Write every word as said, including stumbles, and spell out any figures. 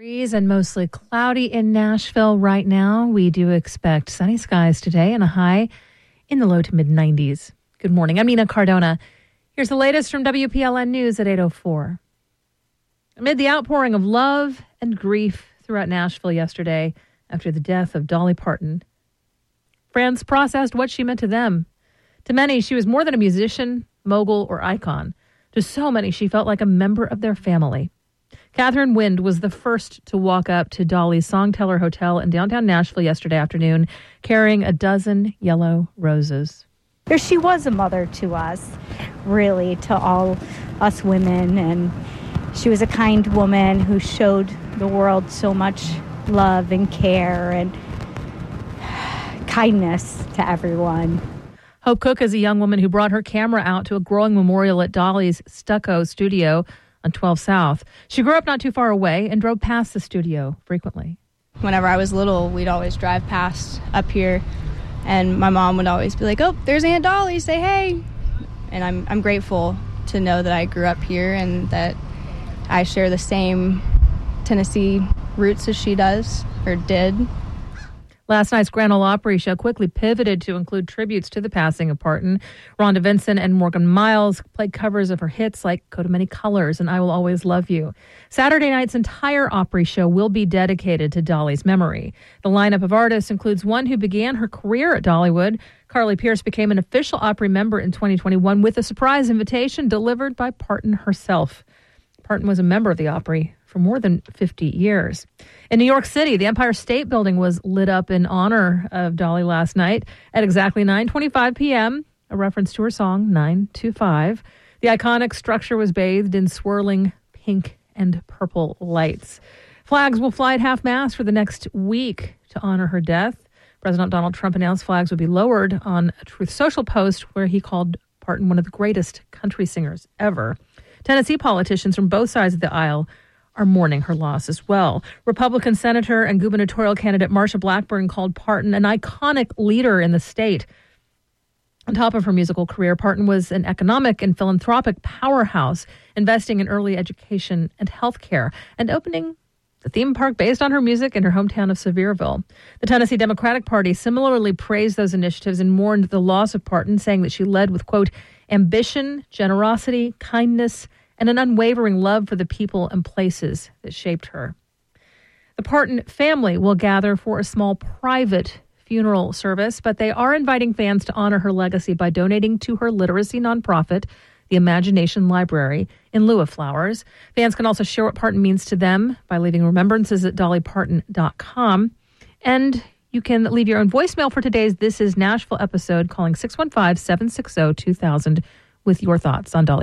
And mostly cloudy in Nashville right now. We do expect sunny skies today and a high in the low to mid nineties. Good morning. I'm Nina Cardona. Here's the latest from W P L N News at eight oh four. Amid the outpouring of love and grief throughout Nashville yesterday after the death of Dolly Parton, friends processed what she meant to them. To many, she was more than a musician, mogul, or icon. To so many, she felt like a member of their family. Catherine Wind was the first to walk up to Dolly's Songteller Hotel in downtown Nashville yesterday afternoon, carrying a dozen yellow roses. She was a mother to us, really, to all us women, and she was a kind woman who showed the world so much love and care and kindness to everyone. Hope Cook is a young woman who brought her camera out to a growing memorial at Dolly's Stucco studio on twelve South. She grew up not too far away and drove past the studio frequently. Whenever I was little, we'd always drive past up here, and my mom would always be like, "Oh, there's Aunt Dolly, say hey." And I'm I'm grateful to know that I grew up here and that I share the same Tennessee roots as she does, or did. Last night's Grand Ole Opry show quickly pivoted to include tributes to the passing of Parton. Rhonda Vincent and Morgan Miles played covers of her hits like Coat of Many Colors and I Will Always Love You. Saturday night's entire Opry show will be dedicated to Dolly's memory. The lineup of artists includes one who began her career at Dollywood. Carly Pearce became an official Opry member in twenty twenty-one with a surprise invitation delivered by Parton herself. Parton was a member of the Opry for more than fifty years. In New York City, the Empire State Building was lit up in honor of Dolly last night at exactly nine twenty-five p.m., a reference to her song nine two five. The iconic structure was bathed in swirling pink and purple lights. Flags will fly at half-mast for the next week to honor her death. President Donald Trump announced flags would be lowered on a Truth Social post where he called Parton one of the greatest country singers ever. Tennessee politicians from both sides of the aisle are mourning her loss as well. Republican Senator and gubernatorial candidate Marsha Blackburn called Parton an iconic leader in the state. On top of her musical career, Parton was an economic and philanthropic powerhouse, investing in early education and health care, and opening the theme park based on her music in her hometown of Sevierville. The Tennessee Democratic Party similarly praised those initiatives and mourned the loss of Parton, saying that she led with, quote, ambition, generosity, kindness, and an unwavering love for the people and places that shaped her. The Parton family will gather for a small private funeral service, but they are inviting fans to honor her legacy by donating to her literacy nonprofit, the Imagination Library, in lieu of flowers. Fans can also share what Parton means to them by leaving remembrances at dolly parton dot com. And you can leave your own voicemail for today's This Is Nashville episode, calling six one five, seven six zero, two thousand with your thoughts on Dolly.